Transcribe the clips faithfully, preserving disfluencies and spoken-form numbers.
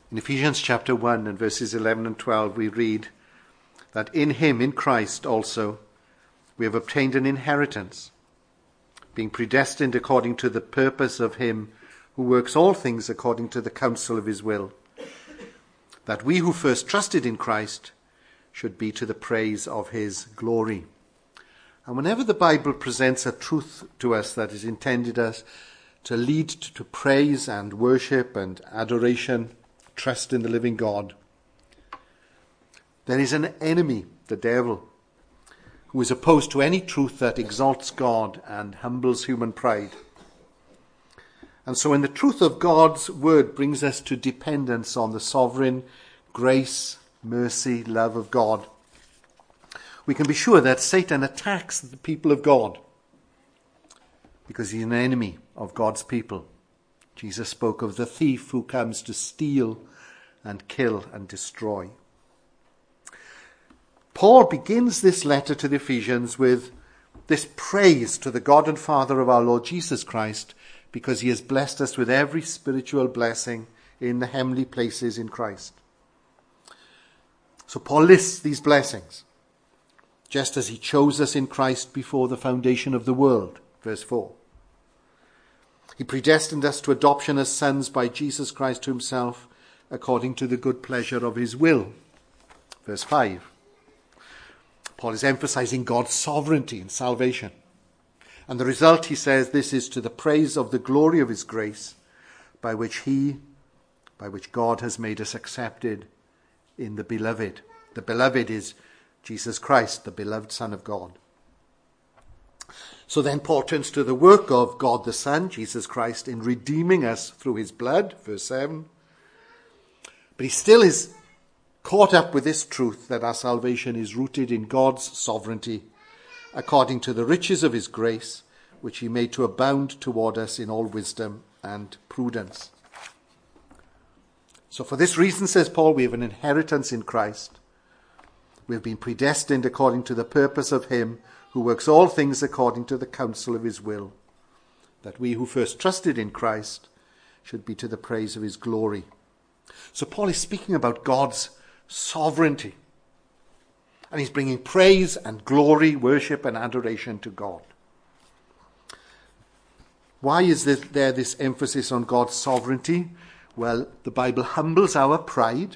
In Ephesians chapter one and verses eleven and twelve, we read that in him, in Christ also, we have obtained an inheritance, being predestined according to the purpose of him who works all things according to the counsel of his will, that we who first trusted in Christ should be to the praise of his glory. And whenever the Bible presents a truth to us that is intended us to lead to praise and worship and adoration, trust in the living God, there is an enemy, the devil, who is opposed to any truth that exalts God and humbles human pride. And so when the truth of God's word brings us to dependence on the sovereign grace, mercy, love of God, we can be sure that Satan attacks the people of God because he's an enemy of God's people. Jesus spoke of the thief who comes to steal and kill and destroy. Paul begins this letter to the Ephesians with this praise to the God and Father of our Lord Jesus Christ, because he has blessed us with every spiritual blessing in the heavenly places in Christ. So Paul lists these blessings, just as he chose us in Christ before the foundation of the world, verse four. He predestined us to adoption as sons by Jesus Christ to himself, according to the good pleasure of his will, verse five. Paul is emphasizing God's sovereignty in salvation. And the result, he says, this is to the praise of the glory of his grace, by which he, by which God has made us accepted in the beloved. The beloved is Jesus Christ, the beloved Son of God. So then Paul turns to the work of God the Son, Jesus Christ, in redeeming us through his blood, verse seven. But he still is caught up with this truth that our salvation is rooted in God's sovereignty, according to the riches of his grace, which he made to abound toward us in all wisdom and prudence. So for this reason, says Paul, we have an inheritance in Christ. We have been predestined according to the purpose of him who works all things according to the counsel of his will, that we who first trusted in Christ should be to the praise of his glory. So Paul is speaking about God's sovereignty. And he's bringing praise and glory, worship and adoration to God. Why is this, there this emphasis on God's sovereignty? Well, the Bible humbles our pride.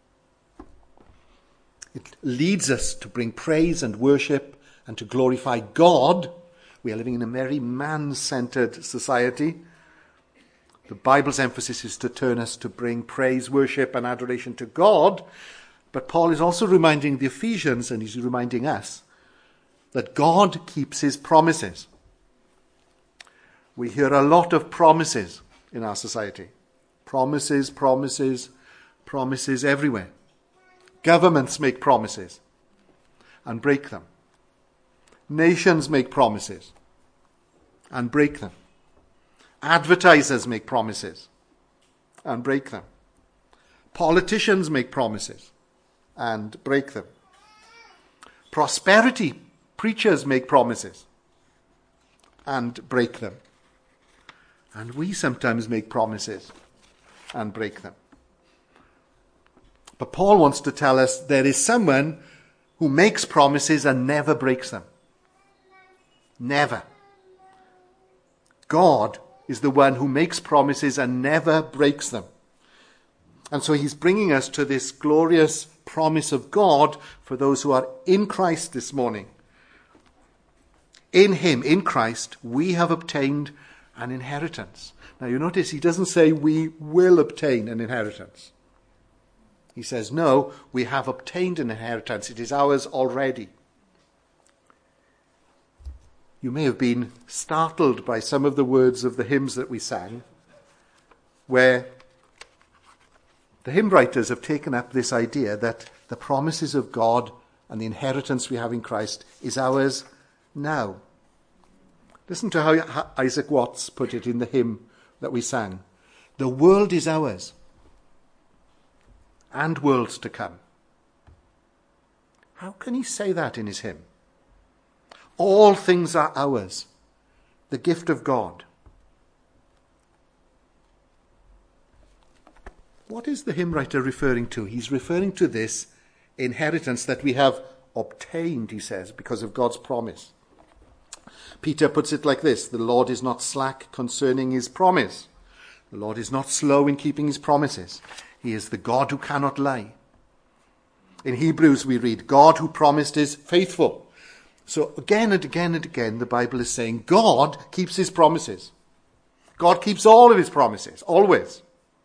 It leads us to bring praise and worship and to glorify God. We are living in a very man-centered society. The Bible's emphasis is to turn us to bring praise, worship and adoration to God. But Paul is also reminding the Ephesians, and he's reminding us, that God keeps his promises. We hear a lot of promises in our society. Promises, promises, promises everywhere. Governments make promises and break them. Nations make promises and break them. Advertisers make promises and break them. Politicians make promises and break them. Prosperity preachers make promises and break them. And we sometimes make promises and break them. But Paul wants to tell us there is someone who makes promises and never breaks them. Never. God is the one who makes promises and never breaks them. And so he's bringing us to this glorious promise of God for those who are in Christ this morning. In him, in Christ, we have obtained an inheritance. Now you notice he doesn't say we will obtain an inheritance. He says, no, we have obtained an inheritance. It is ours already. You may have been startled by some of the words of the hymns that we sang, where the hymn writers have taken up this idea that the promises of God and the inheritance we have in Christ is ours now. Listen to how Isaac Watts put it in the hymn that we sang. The world is ours, and worlds to come. How can he say that in his hymn? All things are ours, the gift of God. What is the hymn writer referring to? He's referring to this inheritance that we have obtained, he says, because of God's promise. Peter puts it like this: the Lord is not slack concerning his promise. The Lord is not slow in keeping his promises. He is the God who cannot lie. In Hebrews we read, God who promised is faithful. So again and again and again the Bible is saying God keeps his promises. God keeps all of his promises, always.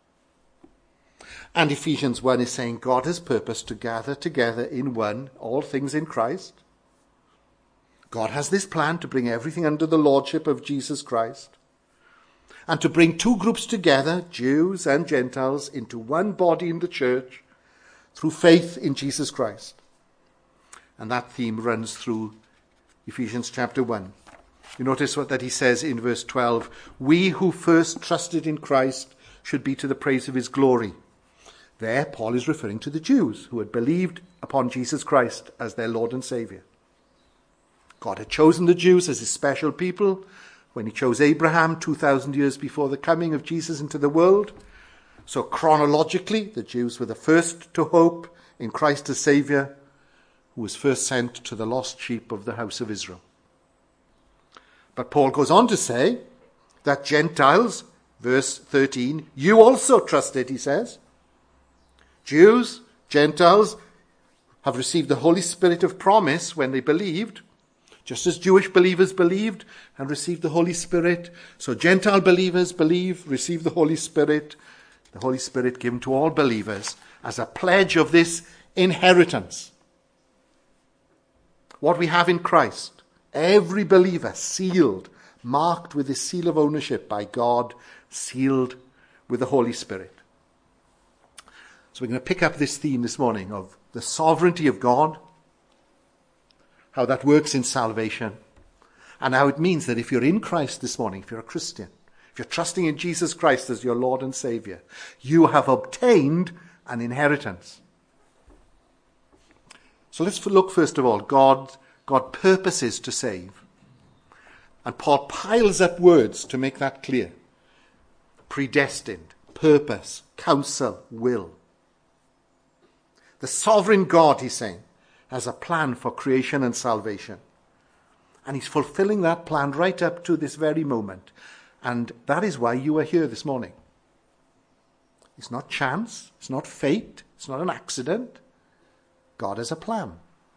And Ephesians one is saying God has purposed to gather together in one all things in Christ. God has this plan to bring everything under the lordship of Jesus Christ, and to bring two groups together, Jews and Gentiles, into one body in the church through faith in Jesus Christ. And that theme runs through Ephesians chapter one. You notice what that he says in verse twelve, we who first trusted in Christ should be to the praise of his glory. There, Paul is referring to the Jews who had believed upon Jesus Christ as their Lord and Saviour. God had chosen the Jews as his special people when he chose Abraham two thousand years before the coming of Jesus into the world. So chronologically, the Jews were the first to hope in Christ as Saviour, who was first sent to the lost sheep of the house of Israel. But Paul goes on to say that Gentiles, verse thirteen, you also trusted, he says. Jews, Gentiles, have received the Holy Spirit of promise when they believed, just as Jewish believers believed and received the Holy Spirit. So Gentile believers believe, receive the Holy Spirit, the Holy Spirit given to all believers as a pledge of this inheritance. What we have in Christ, every believer sealed, marked with the seal of ownership by God, sealed with the Holy Spirit. So we're going to pick up this theme this morning of the sovereignty of God, how that works in salvation, and how it means that if you're in Christ this morning, if you're a Christian, if you're trusting in Jesus Christ as your Lord and Saviour, you have obtained an inheritance. So let's look first of all, God, God purposes to save. And Paul piles up words to make that clear. Predestined, purpose, counsel, will. The sovereign God, he's saying, has a plan for creation and salvation. And he's fulfilling that plan right up to this very moment. And that is why you are here this morning. It's not chance. It's not fate. It's not an accident. God has a plan.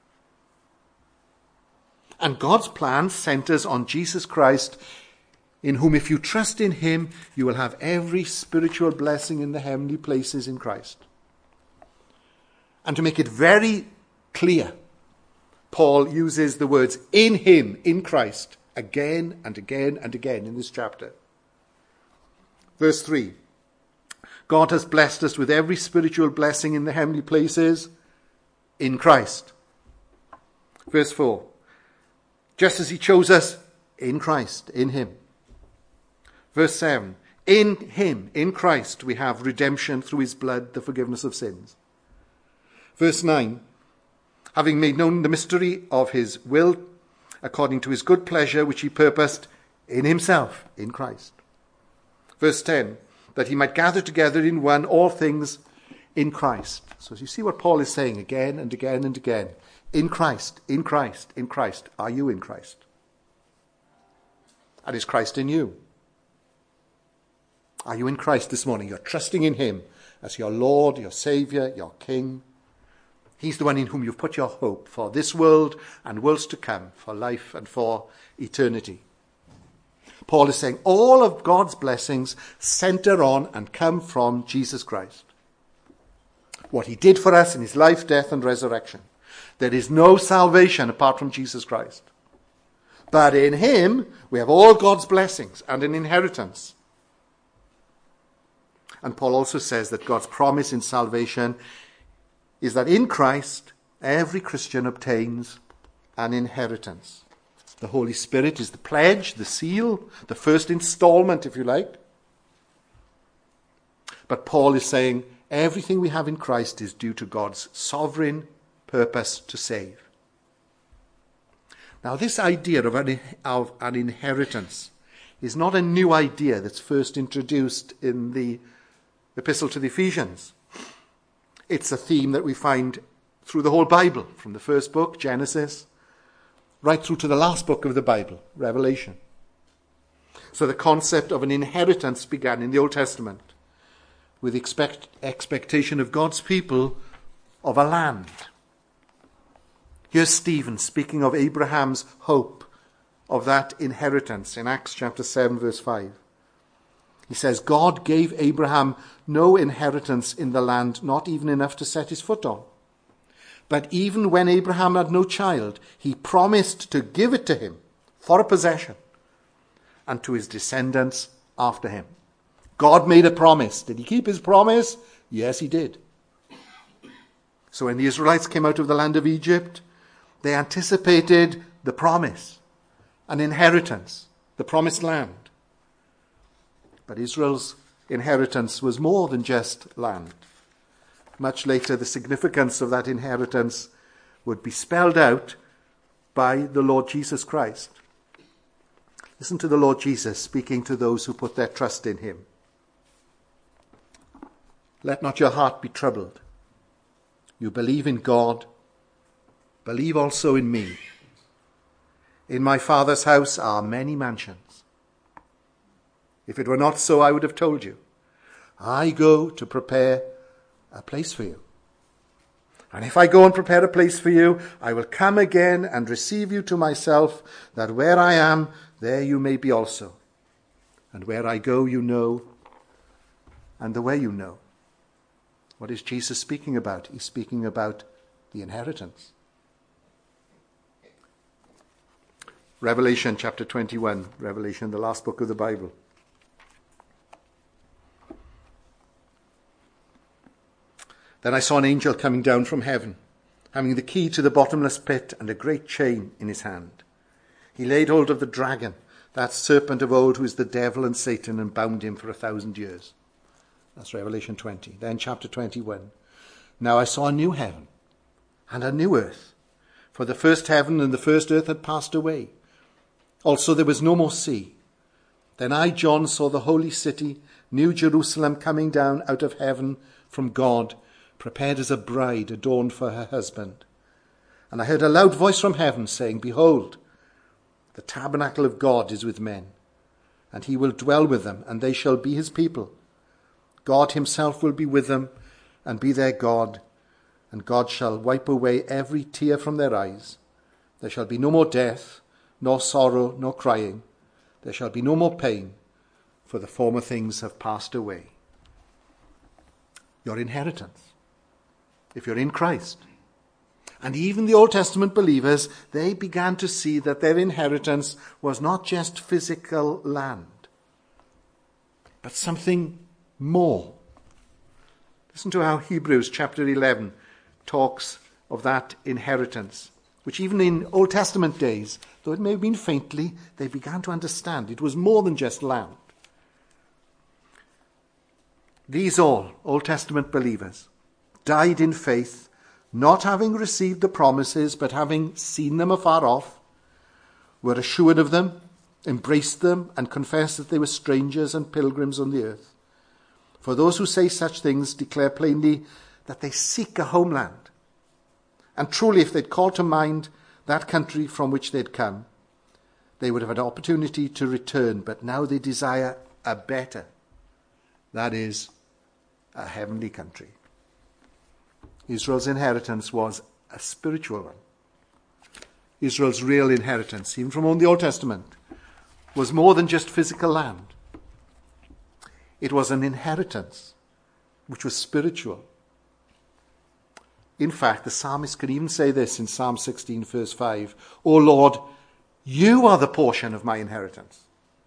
And God's plan centers on Jesus Christ, in whom if you trust in him, you will have every spiritual blessing in the heavenly places in Christ. And to make it very clear, Paul uses the words in him, in Christ, again and again and again in this chapter. Verse three, God has blessed us with every spiritual blessing in the heavenly places in Christ. Verse four, just as he chose us in Christ, in him. Verse seven, in him, in Christ, we have redemption through his blood, the forgiveness of sins. Verse nine, having made known the mystery of his will, according to his good pleasure, which he purposed in himself, in Christ. Verse ten, that he might gather together in one all things in Christ. So as you see what Paul is saying again and again and again, in Christ, in Christ, in Christ. Are you in Christ? And is Christ in you? Are you in Christ this morning? You're trusting in him as your Lord, your Saviour, your King. He's the one in whom you've put your hope for this world and worlds to come, for life and for eternity. Paul is saying all of God's blessings center on and come from Jesus Christ. What he did for us in his life, death, and resurrection. There is no salvation apart from Jesus Christ. But in him, we have all God's blessings and an inheritance. And Paul also says that God's promise in salvation is that in Christ, every Christian obtains an inheritance. The Holy Spirit is the pledge, the seal, the first installment, if you like. But Paul is saying everything we have in Christ is due to God's sovereign purpose to save. Now, this idea of an, of an inheritance is not a new idea that's first introduced in the epistle to the Ephesians. It's a theme that we find through the whole Bible, from the first book, Genesis, right through to the last book of the Bible, Revelation. So the concept of an inheritance began in the Old Testament with the expect, expectation of God's people of a land. Here's Stephen speaking of Abraham's hope of that inheritance in Acts chapter seven, verse five. He says, God gave Abraham no inheritance in the land, not even enough to set his foot on. But even when Abraham had no child, he promised to give it to him for a possession and to his descendants after him. God made a promise. Did he keep his promise? Yes, he did. So when the Israelites came out of the land of Egypt, they anticipated the promise, an inheritance, the promised land. But Israel's inheritance was more than just land. Much later, the significance of that inheritance would be spelled out by the Lord Jesus Christ. Listen to the Lord Jesus speaking to those who put their trust in him. Let not your heart be troubled. You believe in God, believe also in me. In my Father's house are many mansions. If it were not so, I would have told you. I go to prepare a place for you. And if I go and prepare a place for you, I will come again and receive you to myself, that where I am, there you may be also. And where I go, you know, and the way you know. What is Jesus speaking about? He's speaking about the inheritance. Revelation chapter twenty-one. Revelation, the last book of the Bible. Then I saw an angel coming down from heaven, having the key to the bottomless pit and a great chain in his hand. He laid hold of the dragon, that serpent of old who is the devil and Satan, and bound him for a thousand years. That's Revelation twenty. Then chapter twenty-one. Now I saw a new heaven and a new earth, for the first heaven and the first earth had passed away. Also there was no more sea. Then I, John, saw the holy city, New Jerusalem, coming down out of heaven from God, prepared as a bride adorned for her husband. And I heard a loud voice from heaven saying, Behold, the tabernacle of God is with men, and he will dwell with them, and they shall be his people. God himself will be with them and be their God, and God shall wipe away every tear from their eyes. There shall be no more death, nor sorrow, nor crying. There shall be no more pain, for the former things have passed away. Your inheritance, if you're in Christ. And even the Old Testament believers, they began to see that their inheritance was not just physical land, but something more. Listen to how Hebrews chapter eleven talks of that inheritance, which even in Old Testament days, though it may have been faintly, they began to understand it was more than just land. These all, Old Testament believers, died in faith, not having received the promises, but having seen them afar off, were assured of them, embraced them, and confessed that they were strangers and pilgrims on the earth. For those who say such things declare plainly that they seek a homeland. And truly, if they'd called to mind that country from which they'd come, they would have had opportunity to return, but now they desire a better, that is, a heavenly country. Israel's inheritance was a spiritual one. Israel's real inheritance, even from the Old Testament, was more than just physical land. It was an inheritance which was spiritual. In fact, the psalmist can even say this in Psalm sixteen, verse five, O Lord, you are the portion of my inheritance.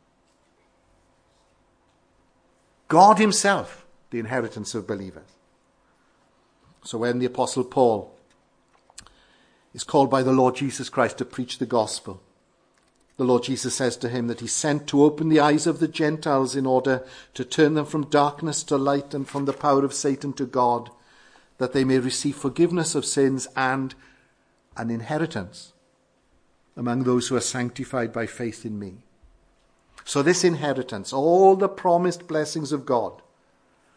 God himself, the inheritance of believers. So when the Apostle Paul is called by the Lord Jesus Christ to preach the gospel, the Lord Jesus says to him that he's sent to open the eyes of the Gentiles in order to turn them from darkness to light and from the power of Satan to God, that they may receive forgiveness of sins and an inheritance among those who are sanctified by faith in me. So this inheritance, all the promised blessings of God,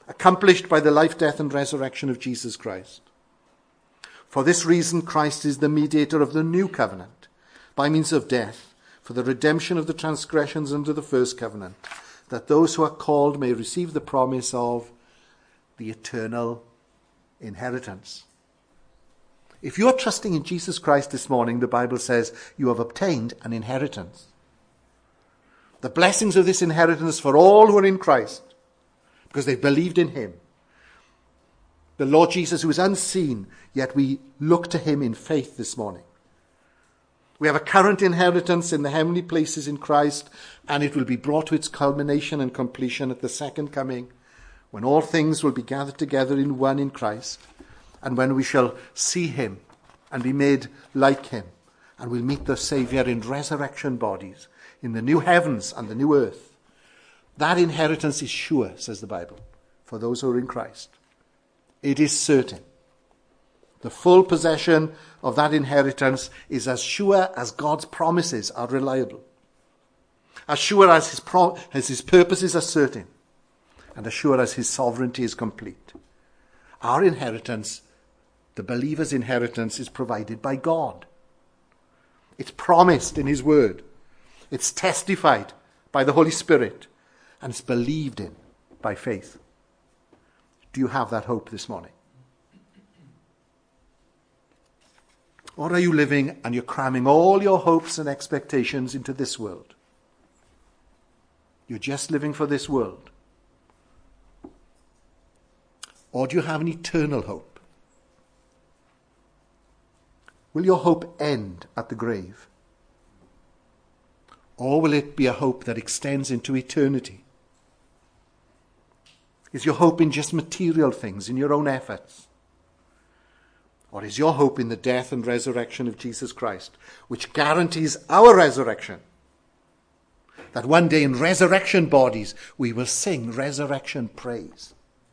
accomplished by the life, death, and resurrection of Jesus Christ. For this reason, Christ is the mediator of the new covenant, by means of death, for the redemption of the transgressions under the first covenant, that those who are called may receive the promise of the eternal inheritance. If you are trusting in Jesus Christ this morning, the Bible says you have obtained an inheritance. The blessings of this inheritance for all who are in Christ, because they've believed in him. The Lord Jesus, who is unseen, yet we look to him in faith this morning. We have a current inheritance in the heavenly places in Christ, and it will be brought to its culmination and completion at the second coming, when all things will be gathered together in one in Christ, and when we shall see him and be made like him, and we'll meet the Saviour in resurrection bodies, in the new heavens and the new earth. That inheritance is sure, says the Bible, for those who are in Christ. It is certain. The full possession of that inheritance is as sure as God's promises are reliable, as sure as his, pro- as his purposes are certain, and as sure as his sovereignty is complete. Our inheritance, the believer's inheritance, is provided by God. It's promised in his word. It's testified by the Holy Spirit, and it's believed in by faith. Do you have that hope this morning? Or are you living and you're cramming all your hopes and expectations into this world? You're just living for this world. Or do you have an eternal hope? Will your hope end at the grave? Or will it be a hope that extends into eternity? Is your hope in just material things, in your own efforts? Or is your hope in the death and resurrection of Jesus Christ, which guarantees our resurrection? That one day in resurrection bodies we will sing resurrection praise.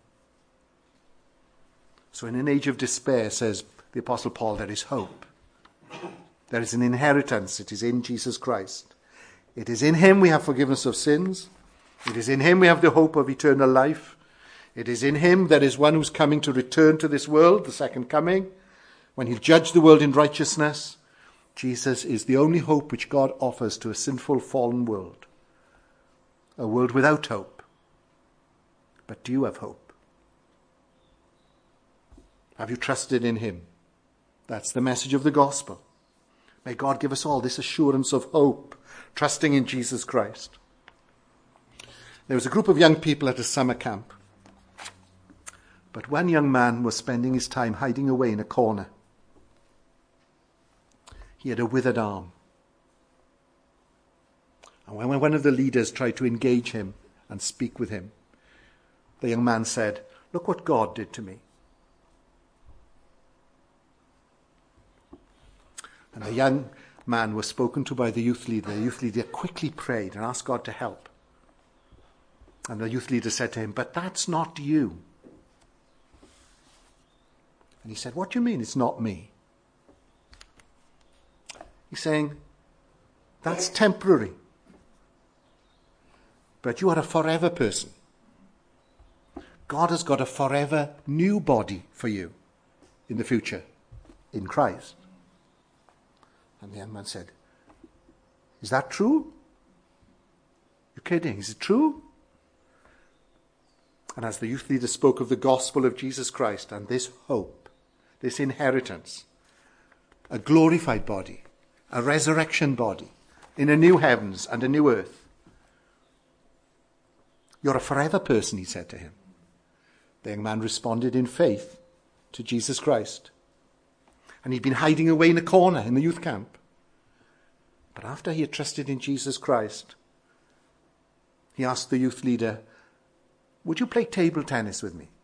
So in an age of despair, says the Apostle Paul, there is hope. There is an inheritance. It is in Jesus Christ. It is in him we have forgiveness of sins. It is in him we have the hope of eternal life. It is in him there is one who's coming to return to this world, the second coming, when he'll judge the world in righteousness. Jesus is the only hope which God offers to a sinful, fallen world. A world without hope. But do you have hope? Have you trusted in him? That's the message of the gospel. May God give us all this assurance of hope, trusting in Jesus Christ. There was a group of young people at a summer camp. But one young man was spending his time hiding away in a corner. He had a withered arm. And when one of the leaders tried to engage him and speak with him, the young man said, "Look what God did to me." And the young man was spoken to by the youth leader. The youth leader quickly prayed and asked God to help. And the youth leader said to him, "But that's not you." And he said, "What do you mean it's not me?" He's saying, "That's temporary. But you are a forever person. God has got a forever new body for you in the future, in Christ." And the young man said, "Is that true? You're kidding. Is it true?" And as the youth leader spoke of the gospel of Jesus Christ and this hope, this inheritance, a glorified body, a resurrection body, in a new heavens and a new earth. "You're a forever person," he said to him. The young man responded in faith to Jesus Christ. And he'd been hiding away in a corner in the youth camp. But after he had trusted in Jesus Christ, he asked the youth leader, "Would you play table tennis with me?"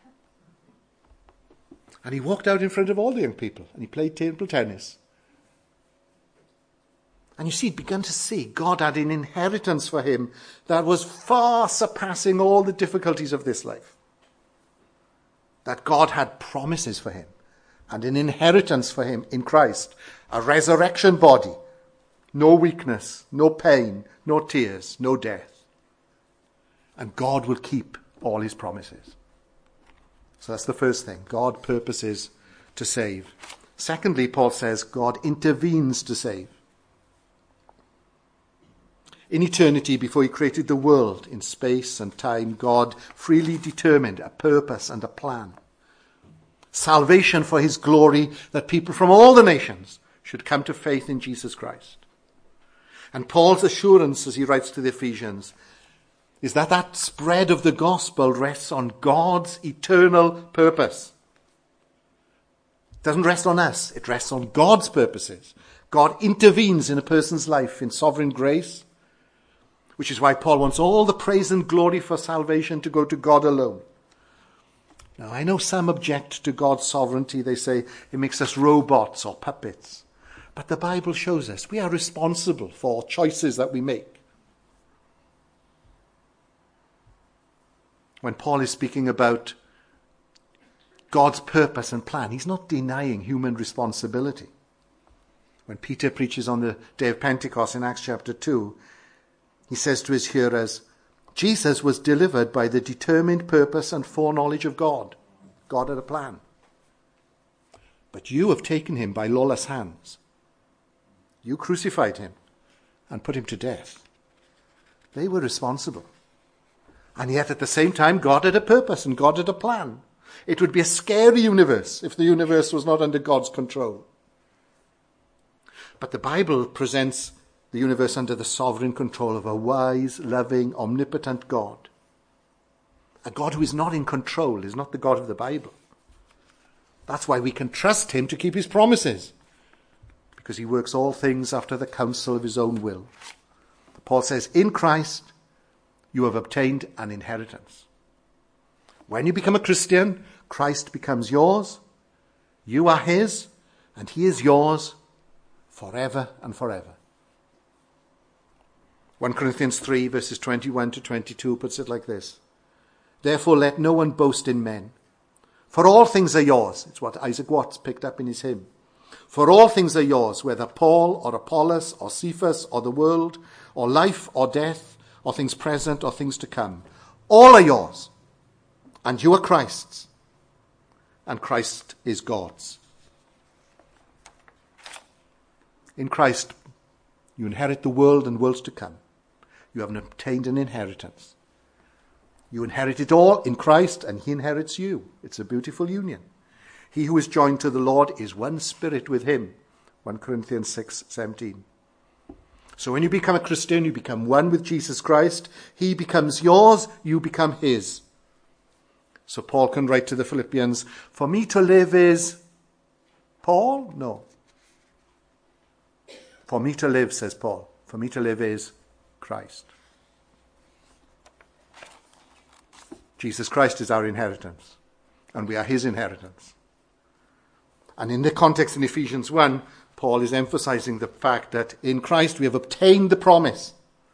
And he walked out in front of all the young people and he played table tennis. And you see, he'd begun to see God had an inheritance for him that was far surpassing all the difficulties of this life. That God had promises for him and an inheritance for him in Christ, a resurrection body, no weakness, no pain, no tears, no death. And God will keep all his promises. So that's the first thing. God purposes to save. Secondly, Paul says God intervenes to save. In eternity, before he created the world, in space and time, God freely determined a purpose and a plan. Salvation for his glory, that people from all the nations should come to faith in Jesus Christ. And Paul's assurance, as he writes to the Ephesians, is that that spread of the gospel rests on God's eternal purpose. It doesn't rest on us. It rests on God's purposes. God intervenes in a person's life in sovereign grace, which is why Paul wants all the praise and glory for salvation to go to God alone. Now, I know some object to God's sovereignty. They say it makes us robots or puppets. But the Bible shows us we are responsible for choices that we make. When Paul is speaking about God's purpose and plan, he's not denying human responsibility. When Peter preaches on the day of Pentecost in Acts chapter two, he says to his hearers, Jesus was delivered by the determined purpose and foreknowledge of God. God had a plan. But you have taken him by lawless hands. You crucified him and put him to death. They were responsible. And yet at the same time, God had a purpose and God had a plan. It would be a scary universe if the universe was not under God's control. But the Bible presents the universe under the sovereign control of a wise, loving, omnipotent God. A God who is not in control is not the God of the Bible. That's why we can trust him to keep his promises, because he works all things after the counsel of his own will. Paul says, in Christ, you have obtained an inheritance. When you become a Christian, Christ becomes yours, you are his, and he is yours forever and forever. First Corinthians three, verses twenty-one to twenty-two puts it like this. Therefore let no one boast in men, for all things are yours. It's what Isaac Watts picked up in his hymn. For all things are yours, whether Paul or Apollos or Cephas or the world or life or death or things present or things to come. All are yours, and you are Christ's, and Christ is God's. In Christ, you inherit the world and worlds to come. You have obtained an inheritance. You inherit it all in Christ, and he inherits you. It's a beautiful union. He who is joined to the Lord is one spirit with him. First Corinthians six seventeen. So when you become a Christian, you become one with Jesus Christ. He becomes yours, you become his. So Paul can write to the Philippians, for me to live is Paul? No. For me to live, says Paul, for me to live is Christ. Jesus Christ is our inheritance, and we are his inheritance. And in the context in Ephesians one, Paul is emphasizing the fact that in Christ we have obtained the promise.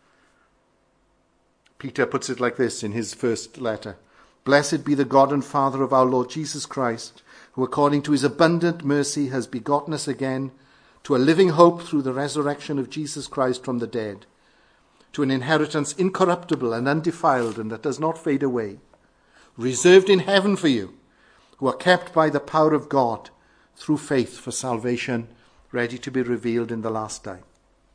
Peter puts it like this in his first letter. Blessed be the God and Father of our Lord Jesus Christ, who according to his abundant mercy has begotten us again to a living hope through the resurrection of Jesus Christ from the dead, to an inheritance incorruptible and undefiled and that does not fade away, reserved in heaven for you, who are kept by the power of God through faith for salvation, ready to be revealed in the last time.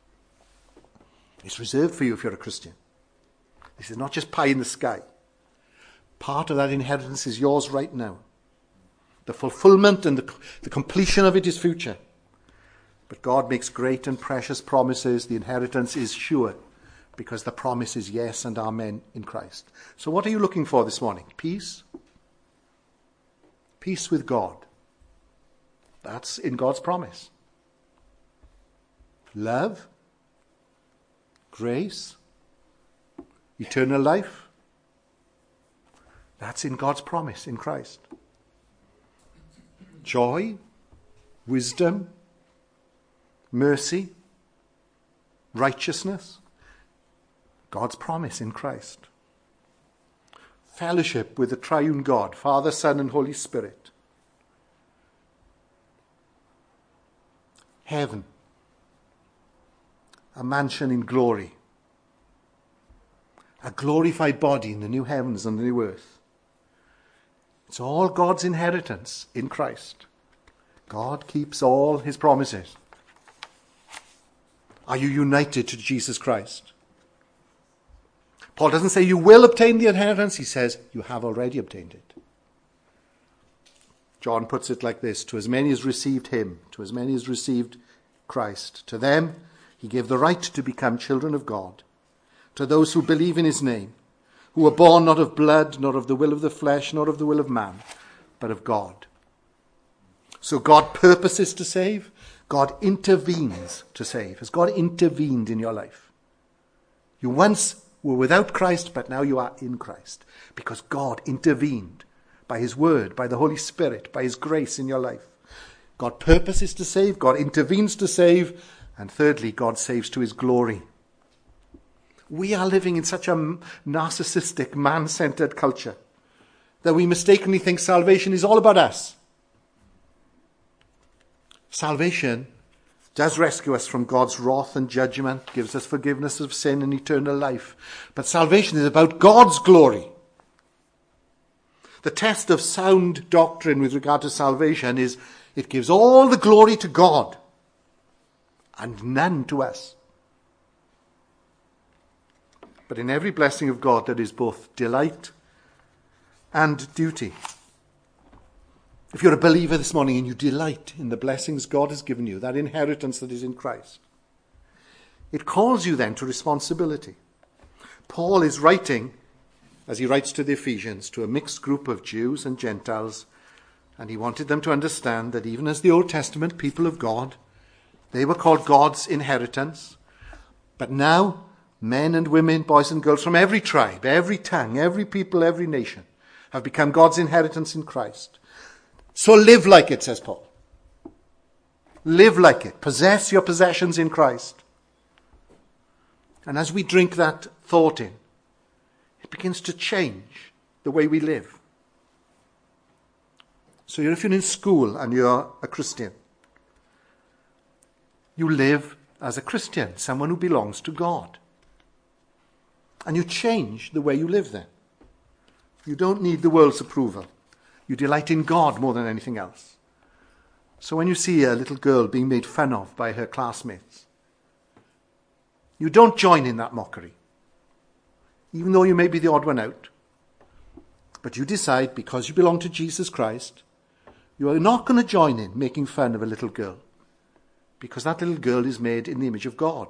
It's reserved for you if you're a Christian. This is not just pie in the sky. Part of that inheritance is yours right now. The fulfillment and the, the completion of it is future. But God makes great and precious promises. The inheritance is sure, because the promise is yes and amen in Christ. So what are you looking for this morning? Peace? Peace with God. That's in God's promise. Love? Grace? Eternal life? That's in God's promise in Christ. Joy? Wisdom? Mercy? Righteousness? God's promise in Christ. Fellowship with the triune God, Father, Son, and Holy Spirit. Heaven. A mansion in glory. A glorified body in the new heavens and the new earth. It's all God's inheritance in Christ. God keeps all his promises. Are you united to Jesus Christ? Paul doesn't say you will obtain the inheritance. He says you have already obtained it. John puts it like this: to as many as received him, to as many as received Christ, to them he gave the right to become children of God, to those who believe in his name, who were born not of blood, nor of the will of the flesh, nor of the will of man, but of God. So God purposes to save. God intervenes to save. Has God intervened in your life? You once were without Christ, but now you are in Christ, because God intervened by his word, by the Holy Spirit, by his grace in your life. God purposes to save. God intervenes to save. And thirdly, God saves to his glory. We are living in such a narcissistic, man-centered culture that we mistakenly think salvation is all about us. Salvation does rescue us from God's wrath and judgment, gives us forgiveness of sin and eternal life. But salvation is about God's glory. The test of sound doctrine with regard to salvation is it gives all the glory to God and none to us. But in every blessing of God there is both delight and duty. If you're a believer this morning and you delight in the blessings God has given you, that inheritance that is in Christ, it calls you then to responsibility. Paul is writing, as he writes to the Ephesians, to a mixed group of Jews and Gentiles, and he wanted them to understand that even as the Old Testament people of God, they were called God's inheritance. But now, men and women, boys and girls from every tribe, every tongue, every people, every nation have become God's inheritance in Christ. So live like it, says Paul. Live like it. Possess your possessions in Christ. And as we drink that thought in, it begins to change the way we live. So if you're in school and you're a Christian, you live as a Christian, someone who belongs to God. And you change the way you live then. You don't need the world's approval. You delight in God more than anything else. So when you see a little girl being made fun of by her classmates, you don't join in that mockery, even though you may be the odd one out. But you decide, because you belong to Jesus Christ, you are not going to join in making fun of a little girl, because that little girl is made in the image of God.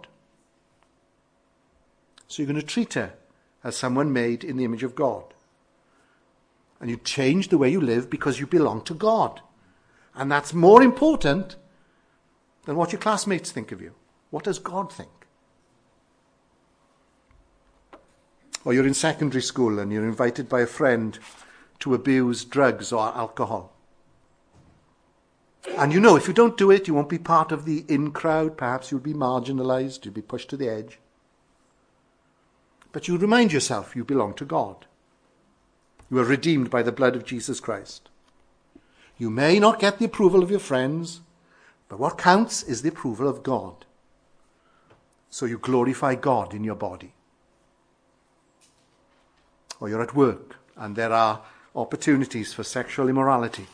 So you're going to treat her as someone made in the image of God. And you change the way you live because you belong to God. And that's more important than what your classmates think of you. What does God think? Or you're in secondary school and you're invited by a friend to abuse drugs or alcohol. And you know, if you don't do it, you won't be part of the in crowd. Perhaps you'll be marginalized, you'll be pushed to the edge. But you remind yourself you belong to God. You are redeemed by the blood of Jesus Christ. You may not get the approval of your friends, but what counts is the approval of God. So you glorify God in your body. Or you're at work and there are opportunities for sexual immorality.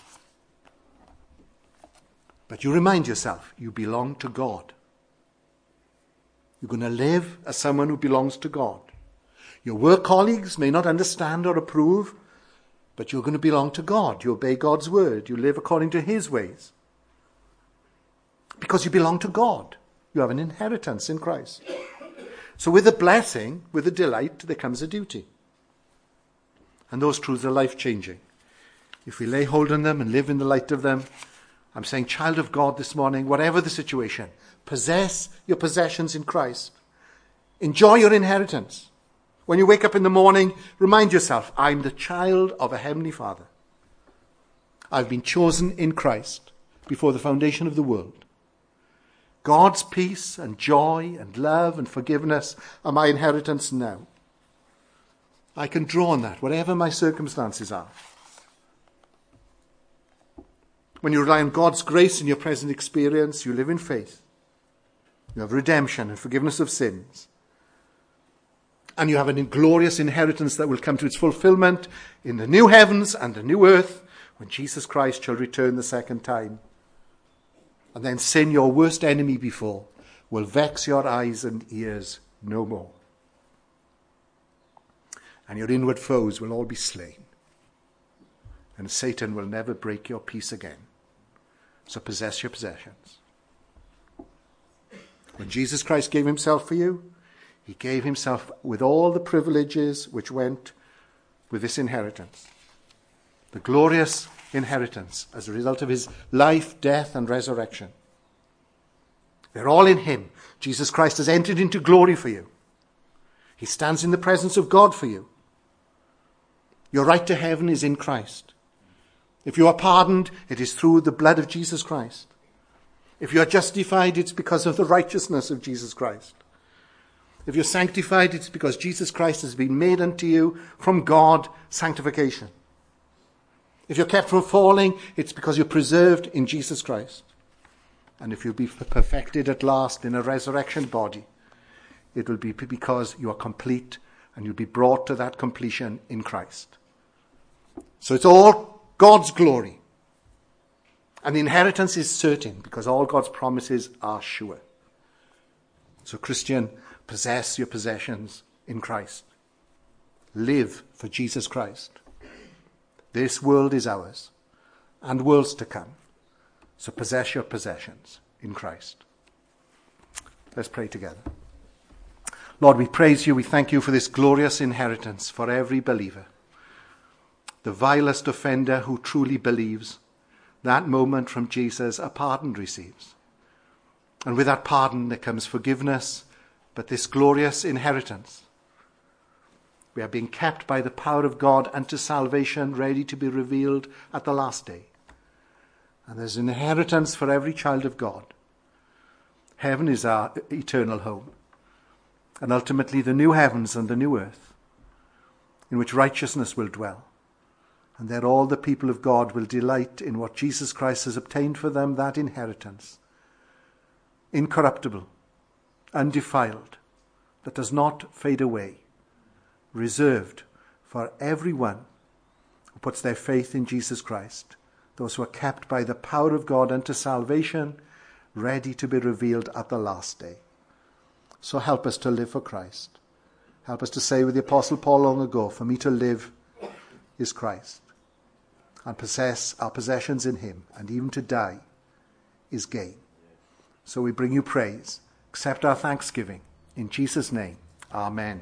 But you remind yourself you belong to God. You're going to live as someone who belongs to God. Your work colleagues may not understand or approve, but you're going to belong to God. You obey God's word. You live according to his ways. Because you belong to God. You have an inheritance in Christ. So with a blessing, with a delight, there comes a duty. And those truths are life-changing. If we lay hold on them and live in the light of them, I'm saying, child of God this morning, whatever the situation, possess your possessions in Christ. Enjoy your inheritance. When you wake up in the morning, remind yourself, I'm the child of a heavenly Father. I've been chosen in Christ before the foundation of the world. God's peace and joy and love and forgiveness are my inheritance now. I can draw on that, whatever my circumstances are. When you rely on God's grace in your present experience, you live in faith. You have redemption and forgiveness of sins. And you have a glorious inheritance that will come to its fulfillment in the new heavens and the new earth when Jesus Christ shall return the second time. And then sin, your worst enemy before, will vex your eyes and ears no more. And your inward foes will all be slain. And Satan will never break your peace again. So possess your possessions. When Jesus Christ gave himself for you, he gave himself with all the privileges which went with this inheritance. The glorious inheritance as a result of his life, death, and resurrection. They're all in him. Jesus Christ has entered into glory for you. He stands in the presence of God for you. Your right to heaven is in Christ. If you are pardoned, it is through the blood of Jesus Christ. If you are justified, it's because of the righteousness of Jesus Christ. If you're sanctified, it's because Jesus Christ has been made unto you from God sanctification. If you're kept from falling, it's because you're preserved in Jesus Christ. And if you'll be perfected at last in a resurrection body, it will be because you are complete and you'll be brought to that completion in Christ. So it's all God's glory. And the inheritance is certain because all God's promises are sure. So Christian, possess your possessions in Christ. Live for Jesus Christ. This world is ours and worlds to come. So possess your possessions in Christ. Let's pray together. Lord, we praise you. We thank you for this glorious inheritance for every believer. The vilest offender who truly believes, that moment from Jesus, a pardon receives. And with that pardon there comes forgiveness, but this glorious inheritance. We are being kept by the power of God unto salvation, ready to be revealed at the last day. And there's an inheritance for every child of God. Heaven is our eternal home. And ultimately the new heavens and the new earth, in which righteousness will dwell. And there all the people of God will delight in what Jesus Christ has obtained for them, that inheritance. Incorruptible, undefiled, that does not fade away, reserved for everyone who puts their faith in Jesus Christ, those who are kept by the power of God unto salvation, ready to be revealed at the last day. So help us to live for Christ. Help us to say with the Apostle Paul long ago, for me to live is Christ, and possess our possessions in him, and even to die is gain. So we bring you praise. Accept our thanksgiving. In Jesus' name, amen.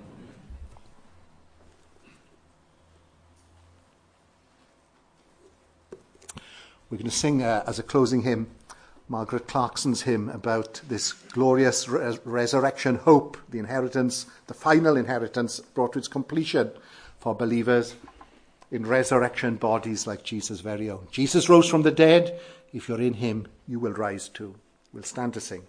We're going to sing uh, as a closing hymn, Margaret Clarkson's hymn about this glorious res- resurrection hope, the inheritance, the final inheritance brought to its completion for believers in resurrection bodies like Jesus' very own. Jesus rose from the dead. If you're in him, you will rise too. We'll stand to sing.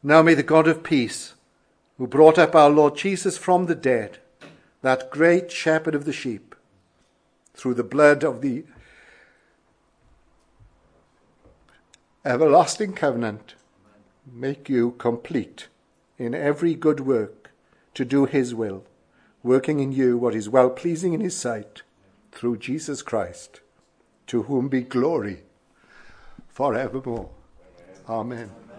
Now may the God of peace, who brought up our Lord Jesus from the dead, that great shepherd of the sheep, through the blood of the everlasting covenant, make you complete in every good work to do his will, working in you what is well-pleasing in his sight, through Jesus Christ, to whom be glory forevermore. Amen.